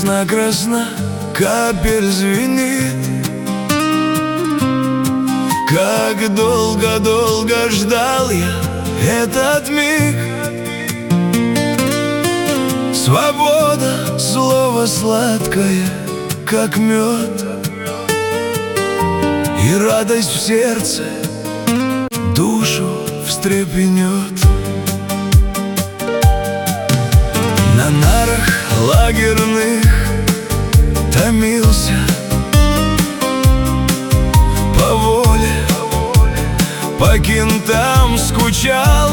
Красно-красно капель звенит. Как долго-долго ждал я этот миг. Свобода, слово сладкое, как мед, и радость в сердце душу встрепенет. На нарах лагерных томился, по воле, по кентам скучал,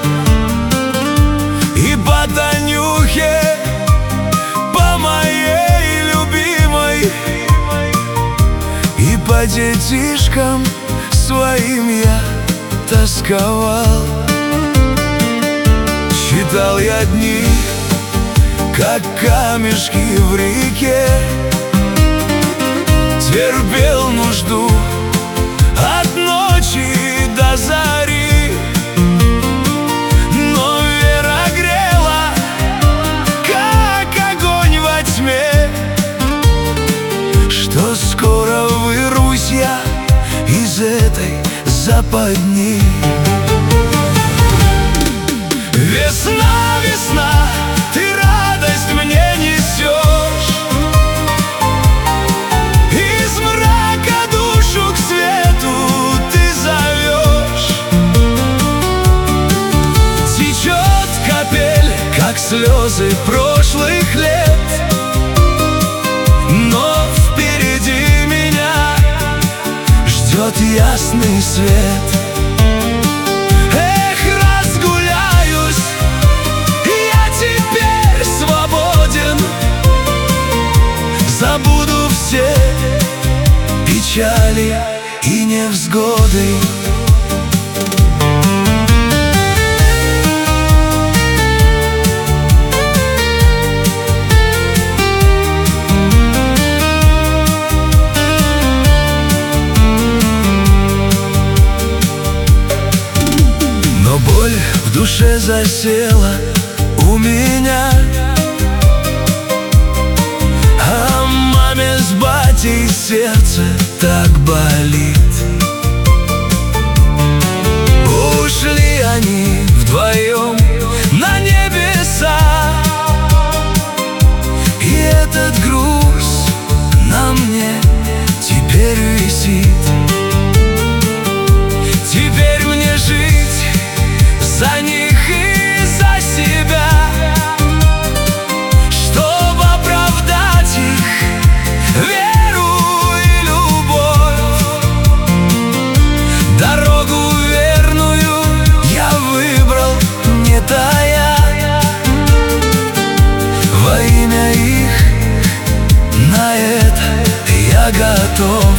и по Танюхе, по моей любимой, и по детишкам своим я тосковал. Считал я дни, как камешки в реке, терпел нужду от ночи до зари. Но вера грела, как огонь во тьме, что скоро вырвусь я из этой западни. Весна, весна, ты радость мне несешь, из мрака душу к свету ты зовешь. Течет капель, как слезы прошлых лет, но впереди меня ждет ясный свет. Забуду все печали и невзгоды. Но боль в душе засела у меня, с батей сердце так болит. Ушли они вдвоем на небеса, и этот груз на мне теперь висит. Теперь мне жить за них и за себя, чтобы оправдать их веру и любовь. Дорогу верную я выбрал, не тая, во имя их на это я готов.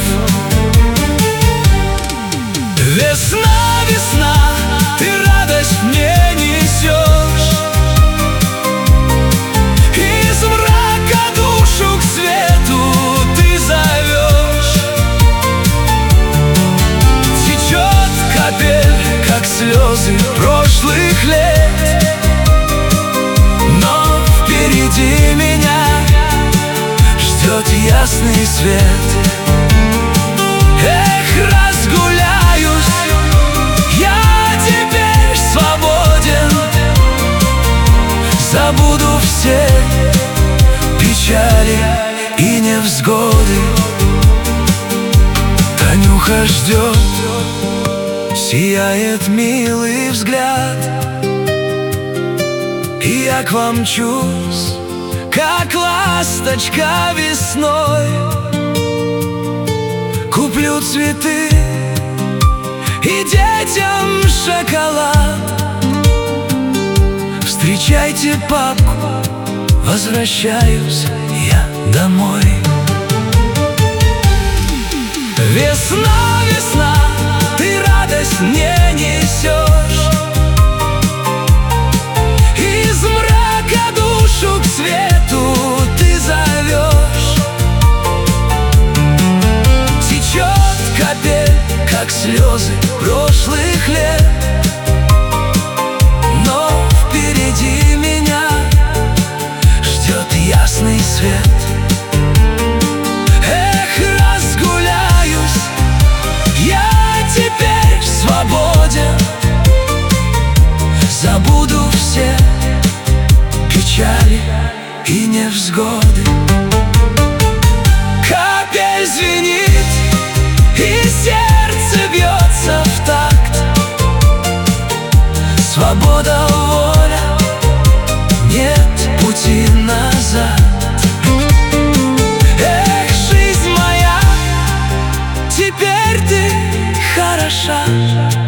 Весна, весна, ты радость мне несешь, из мрака душу к свету ты зовешь. Течет капель, как слезы прошлых лет, но впереди меня ждет ясный свет. Эх, разгуляюсь я теперь свободен, забуду все печали и невзгоды. Танюха ждет, сияет милый взгляд, и я к вам мчусь, как ласточка весной. Куплю цветы и детям шоколад. Встречайте папку, возвращаюсь я домой. Весна, весна, ты радость мне несешь, из мрака душу к свету ты зовешь. Течет капель, как слезы прошлых лет, но впереди меня ждет ясный свет. Забуду все печали и невзгоды. Капель звенит, и сердце бьется в такт. Свобода, воля, нет пути назад. Эх, жизнь моя, теперь ты хороша.